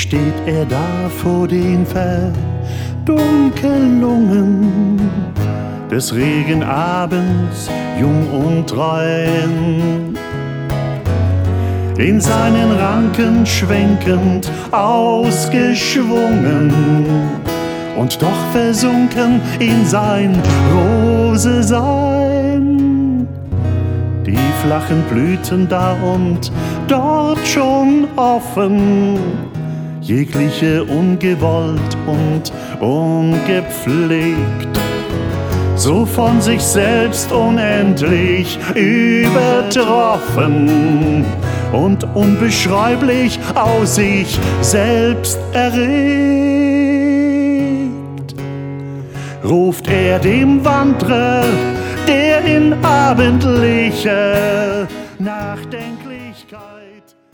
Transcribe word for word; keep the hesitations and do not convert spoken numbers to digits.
steht er da vor den verdunkelten Lungen des Regenabends, jung und rein. In seinen Ranken schwenkend, ausgeschwungen und doch versunken in sein Rose-Sein. Die flachen Blüten da und dort schon offen, jegliche ungewollt und ungepflegt, so von sich selbst unendlich übertroffen und unbeschreiblich aus sich selbst erregt, ruft er dem Wandrer, der in abendlicher Nachdenklichkeit